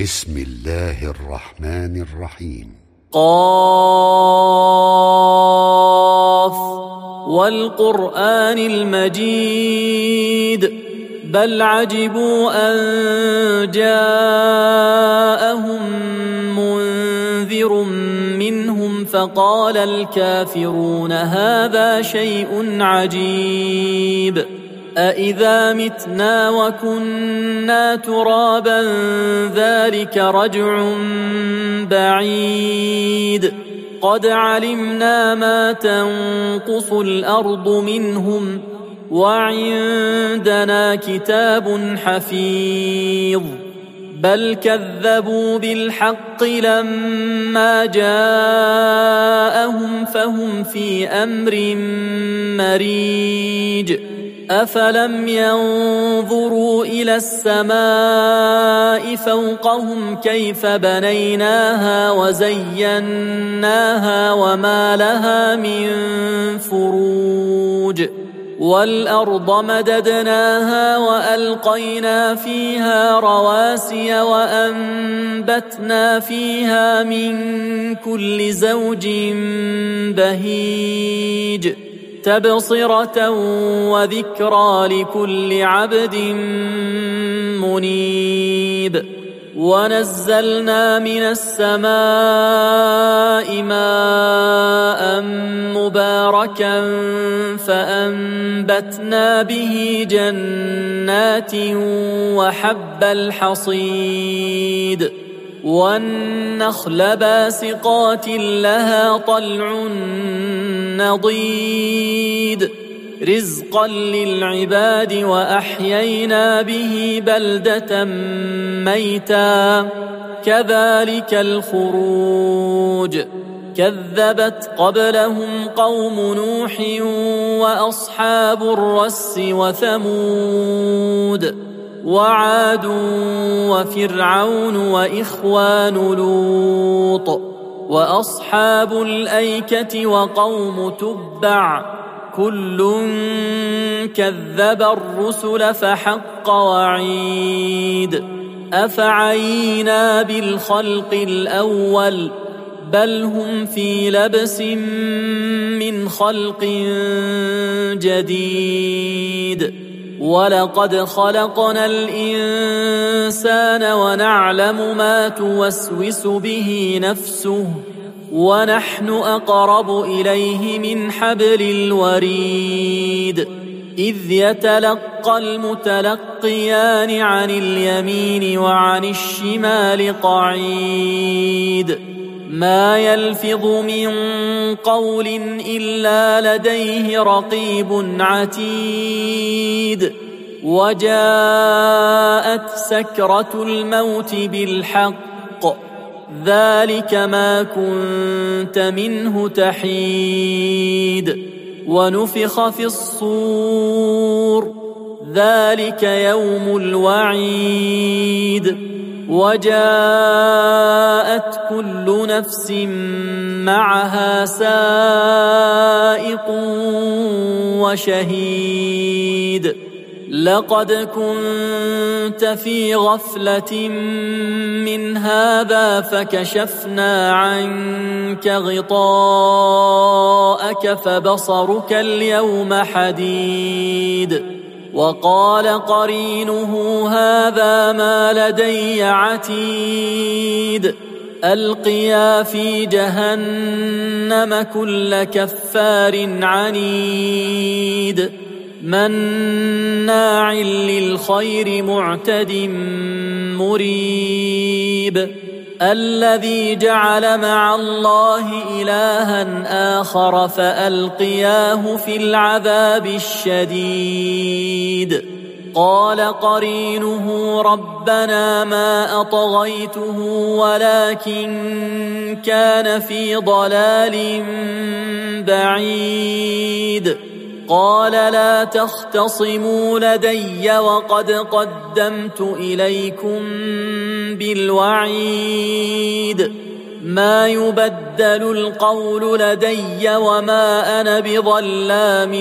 بسم الله الرحمن الرحيم. قاف والقرآن المجيد بل عجبوا أن جاءهم منذر منهم فقال الكافرون هذا شيء عجيب أإذا متنا وكنا ترابا ذلك رجع بعيد قد علمنا ما تنقص الأرض منهم وعندنا كتاب حفيظ بل كذبوا بالحق لما جاءهم فهم في أمر مريج أفلم ينظروا إلى السماء فوقهم كيف بنيناها وزيناها وما لها من فروج والأرض مددناها وألقينا فيها رواسي وأنبتنا فيها من كل زوج بهيج تبصرة وذكرى لكل عبد منيب ونزلنا من السماء ماء مباركا فأنبتنا به جنات وحب الحصيد والنخل باسقات لها طلع نضيد رزقا للعباد وأحيينا به بلدة ميتا كذلك الخروج كذبت قبلهم قوم نوح وأصحاب الرس وثمود وعاد وفرعون وإخوان لوط وأصحاب الأيكة وقوم تبع كل كذب الرسل فحق وعيد أفعينا بالخلق الأول بل هم في لبس من خلق جديد ولقد خلقنا الإنسان ونعلم ما توسوس به نفسه ونحن أقرب إليه من حبل الوريد إذ يتلقى المتلقيان عن اليمين وعن الشمال قعيد ما يلفظ من قول إلا لديه رقيب عتيد وجاءت سكرة الموت بالحق ذلك ما كنت منه تحيد ونفخ في الصور ذلك يوم الوعيد وجاءت كل نفس معها سائق وشهيد لقد كنت في غفلة من هذا فكشفنا عنك غطاءك فبصرك اليوم حديد وقال قرينه هذا ما لدي عتيد ألقيا في جهنم كل كفار عنيد مناع للخير معتد مريب الذي جعل مع الله إلها آخر فألقياه في العذاب الشديد قال قرينه ربنا ما أطغيته ولكن كان في ضلال بعيد قال لا تختصموا لدي وقد قدمت إليكم بالوعيد ما يبدل القول لدي وما أنا بظلام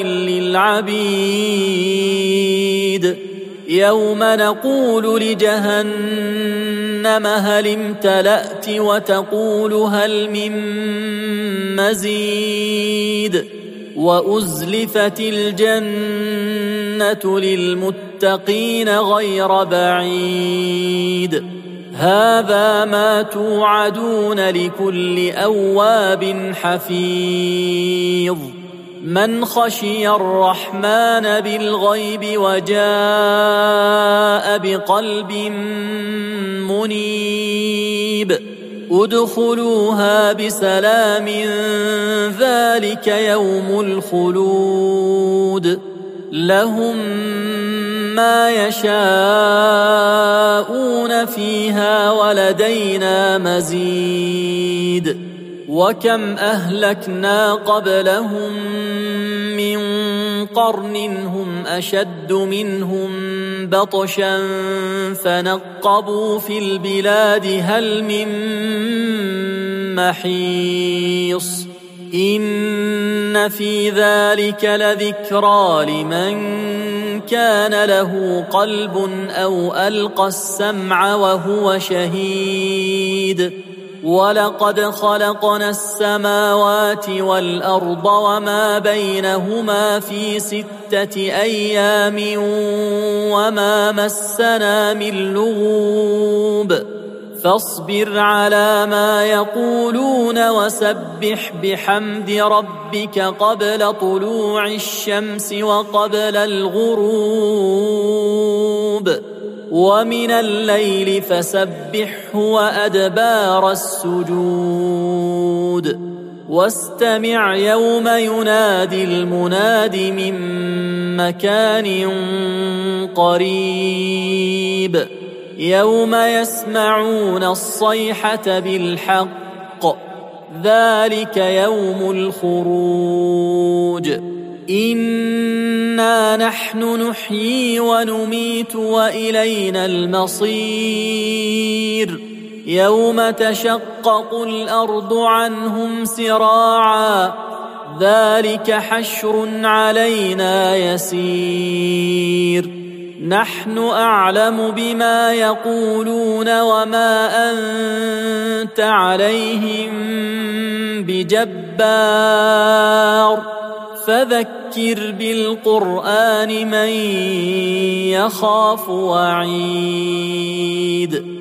للعبيد يوم نقول لجهنم هل امتلأت وتقول هل من مزيد وأزلفت الجنة للمتقين غير بعيد هذا ما توعدون لكل أواب حفيظ من خشي الرحمن بالغيب وجاء بقلب منيب ادخلوها بسلام ذلك يوم الخلود لهم ما يشاءون فيها ولدينا مزيد وكم أهلكنا قبلهم من قرن هم أشد منهم بطشا فنقبوا في البلاد هل من محيص إن في ذلك لذكرى لمن كان له قلب أو ألقى السمع وهو شهيد ولقد خلقنا السماوات والأرض وما بينهما في 6 أيام وما مسنا من لغوب فاصبر على ما يقولون وسبح بحمد ربك قبل طلوع الشمس وقبل الغروب ومن الليل فسبحه وأدبار السجود واستمع يوم ينادي المناد من مكان قريب يوم يسمعون الصيحة بالحق ذلك يوم الخروج إنا نحن نحيي ونميت وإلينا المصير يوم تشقق الأرض عنهم سراعا ذلك حشر علينا يسير نحن أعلم بما يقولون وما أنت عليهم بجبار فذكر بالقرآن من يخاف وعيد